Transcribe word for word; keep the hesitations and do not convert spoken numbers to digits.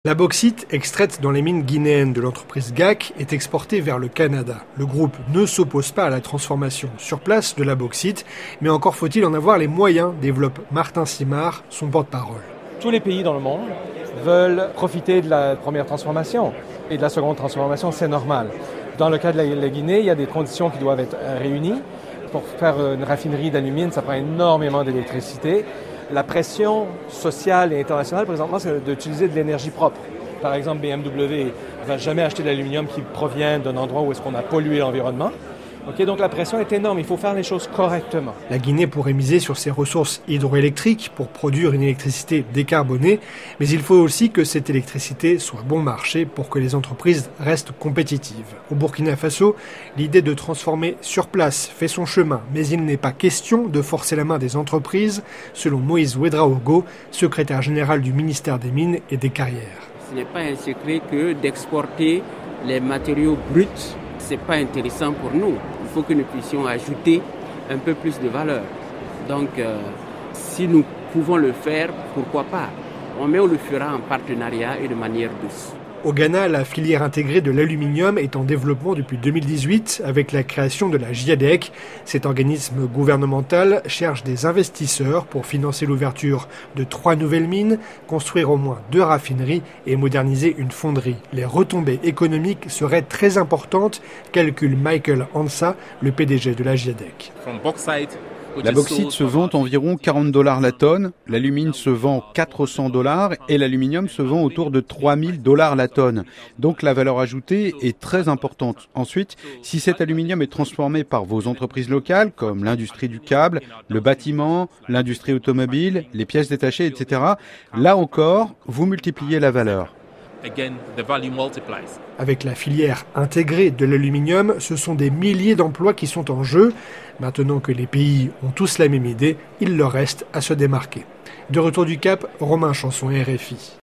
La bauxite, extraite dans les mines guinéennes de l'entreprise G A C, est exportée vers le Canada. Le groupe ne s'oppose pas à la transformation sur place de la bauxite, mais encore faut-il en avoir les moyens, développe Martin Simard, son porte-parole. Tous les pays dans le monde veulent profiter de la première transformation et de la seconde transformation, c'est normal. Dans le cas de la, la Guinée, il y a des conditions qui doivent être réunies. Pour faire une raffinerie d'alumine, ça prend énormément d'électricité. La pression sociale et internationale, présentement, c'est d'utiliser de l'énergie propre. Par exemple, B M W ne va jamais acheter de l'aluminium qui provient d'un endroit où est-ce qu'on a pollué l'environnement. Okay, donc la pression est énorme, il faut faire les choses correctement. La Guinée pourrait miser sur ses ressources hydroélectriques pour produire une électricité décarbonée, mais il faut aussi que cette électricité soit bon marché pour que les entreprises restent compétitives. Au Burkina Faso, l'idée de transformer sur place fait son chemin, mais il n'est pas question de forcer la main des entreprises, selon Moïse Ouedraogo, secrétaire général du ministère des Mines et des Carrières. Ce n'est pas un secret que d'exporter les matériaux bruts, ce n'est pas intéressant pour nous. Il faut que nous puissions ajouter un peu plus de valeur. Donc, euh, si nous pouvons le faire, pourquoi pas? Mais on le fera en partenariat et de manière douce. Au Ghana, la filière intégrée de l'aluminium est en développement depuis deux mille dix-huit avec la création de la G I A D E C. Cet organisme gouvernemental cherche des investisseurs pour financer l'ouverture de trois nouvelles mines, construire au moins deux raffineries et moderniser une fonderie. Les retombées économiques seraient très importantes, calcule Michael Ansa, le P D G de la G I A D E C. La bauxite se vend environ quarante dollars la tonne, l'alumine se vend quatre cents dollars et l'aluminium se vend autour de trois mille dollars la tonne. Donc la valeur ajoutée est très importante. Ensuite, si cet aluminium est transformé par vos entreprises locales, comme l'industrie du câble, le bâtiment, l'industrie automobile, les pièces détachées, et cetera, là encore, vous multipliez la valeur. Avec la filière intégrée de l'aluminium, ce sont des milliers d'emplois qui sont en jeu. Maintenant que les pays ont tous la même idée, il leur reste à se démarquer. De retour du Cap, Romain Chanson, R F I.